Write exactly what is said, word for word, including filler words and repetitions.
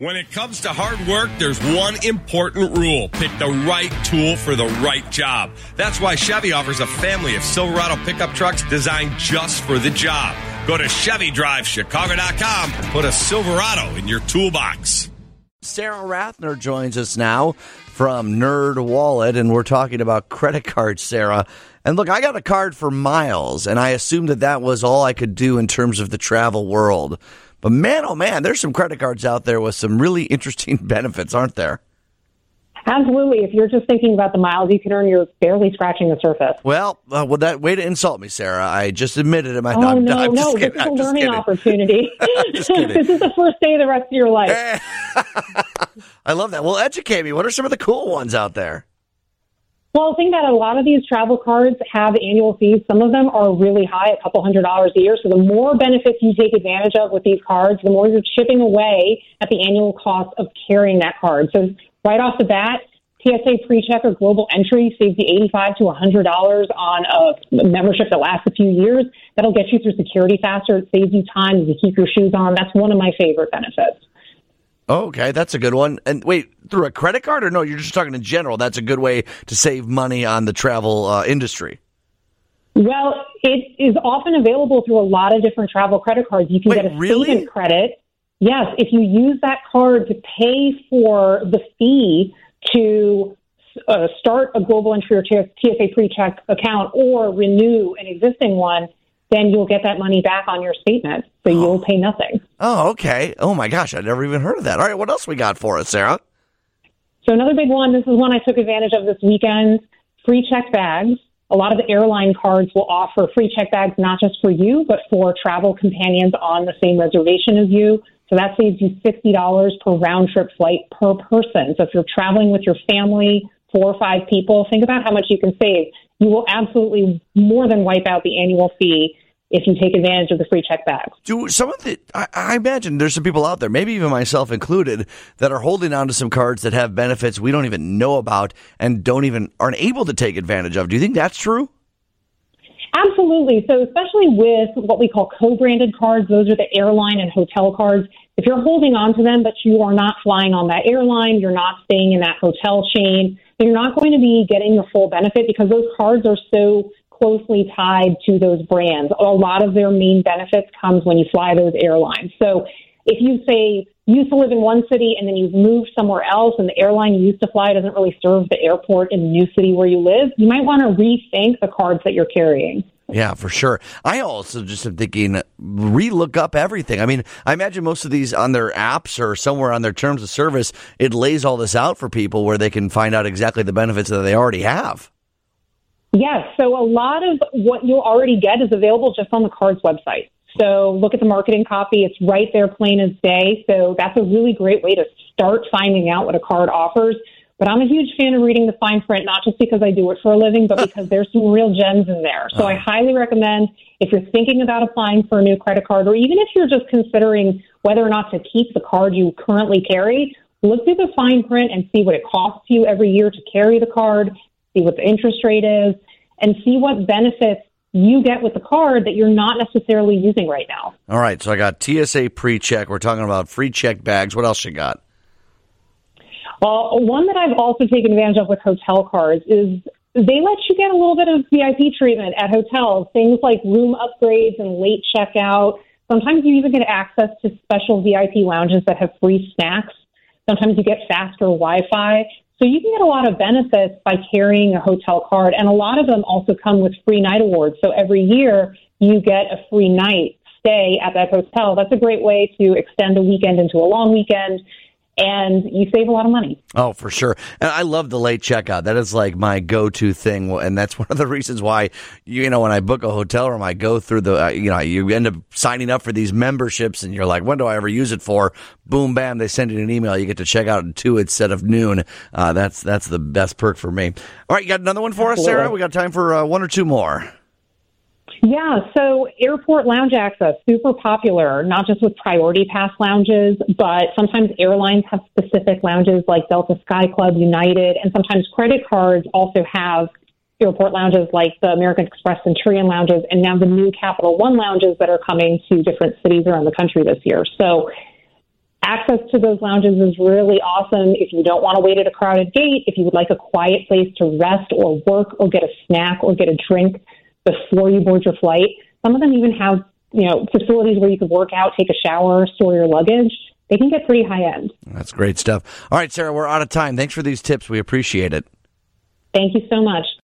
When it comes to hard work, there's one important rule. Pick the right tool for the right job. That's why Chevy offers a family of Silverado pickup trucks designed just for the job. Go to Chevy Drive Chicago dot com and put a Silverado in your toolbox. Sarah Rathner joins us now from Nerd Wallet, and we're talking about credit cards, Sarah. And look, I got a card for miles, and I assumed that that was all I could do in terms of the travel world. But man, oh man, there's some credit cards out there with some really interesting benefits, aren't there? Absolutely. If you're just thinking about the miles you can earn, you're barely scratching the surface. Well, uh, well, that way to insult me, Sarah. I just admitted it. My, oh, I'm, no, I'm no, just this kidding. is a I'm just learning kidding. opportunity. Just kidding. This is the first day of the rest of your life. I love that. Well, educate me. What are some of the cool ones out there? Well, think that a lot of these travel cards have annual fees. Some of them are really high, a couple hundred dollars a year. So the more benefits you take advantage of with these cards, the more you're chipping away at the annual cost of carrying that card. So right off the bat, T S A PreCheck or Global Entry saves you eighty-five to one hundred dollars on a membership that lasts a few years. That'll get you through security faster. It saves you time to keep your shoes on. That's one of my favorite benefits. Okay, that's a good one. And wait, through a credit card or no, you're just talking in general? That's a good way to save money on the travel uh, industry. Well, it is often available through a lot of different travel credit cards. You can Wait, get a really? statement credit. Yes, if you use that card to pay for the fee to uh, start a Global Entry or T S A PreCheck account or renew an existing one, then you'll get that money back on your statement. So you'll pay nothing. Oh, okay. Oh, my gosh. I never even heard of that. All right. What else we got for us, Sarah? So another big one, this is one I took advantage of this weekend, free check bags. A lot of the airline cards will offer free check bags, not just for you, but for travel companions on the same reservation as you. So that saves you sixty dollars per round-trip flight per person. So if you're traveling with your family, four or five people, think about how much you can save. You will absolutely more than wipe out the annual fee if you take advantage of the free check bags. Do some of the, I, I imagine there's some people out there, maybe even myself included, that are holding on to some cards that have benefits we don't even know about and don't even, aren't able to take advantage of. Do you think that's true? Absolutely. So especially with what we call co-branded cards, those are the airline and hotel cards. If you're holding on to them, but you are not flying on that airline, you're not staying in that hotel chain, then you're not going to be getting the full benefit because those cards are so closely tied to those brands. A lot of their main benefits comes when you fly those airlines. So if you say you used to live in one city and then you've moved somewhere else and the airline you used to fly doesn't really serve the airport in the new city where you live, you might want to rethink the cards that you're carrying. Yeah, for sure. I also just am thinking, re-look up everything. I mean, I imagine most of these on their apps or somewhere on their terms of service, it lays all this out for people where they can find out exactly the benefits that they already have. Yes. So a lot of what you'll already get is available just on the card's website. So look at the marketing copy. It's right there, plain as day. So that's a really great way to start finding out what a card offers. But I'm a huge fan of reading the fine print, not just because I do it for a living, but because there's some real gems in there. So I highly recommend if you're thinking about applying for a new credit card, or even if you're just considering whether or not to keep the card you currently carry, look through the fine print and see what it costs you every year to carry the card, see what the interest rate is, and see what benefits you get with the card that you're not necessarily using right now. All right, so I got T S A PreCheck. We're talking about free check bags. What else you got? Well, one that I've also taken advantage of with hotel cards is they let you get a little bit of V I P treatment at hotels, things like room upgrades and late checkout. Sometimes you even get access to special V I P lounges that have free snacks. Sometimes you get faster Wi-Fi. So you can get a lot of benefits by carrying a hotel card, and a lot of them also come with free night awards. So every year you get a free night stay at that hotel. That's a great way to extend a weekend into a long weekend, and you save a lot of money. Oh, for sure. And I love the late checkout. That is like my go-to thing. And that's one of the reasons why, you know, when I book a hotel room, I go through the, uh, you know, you end up signing up for these memberships and you're like, when do I ever use it for? Boom, bam, they send you an email. You get to check out at two instead of noon. Uh, that's, that's the best perk for me. All right. You got another one for us, Sarah? We got time for uh, one or two more. Yeah, so airport lounge access, super popular, not just with priority pass lounges, but sometimes airlines have specific lounges like Delta Sky Club, United, and sometimes credit cards also have airport lounges like the American Express Centurion lounges and now the new Capital One lounges that are coming to different cities around the country this year. So Access to those lounges is really awesome if you don't want to wait at a crowded gate, if you would like a quiet place to rest or work or get a snack or get a drink before you board your flight. Some of them even have, you know, facilities where you could work out, take a shower, store your luggage. They can get pretty high end. That's great stuff. All right, Sarah, we're out of time. Thanks for these tips. We appreciate it. Thank you so much.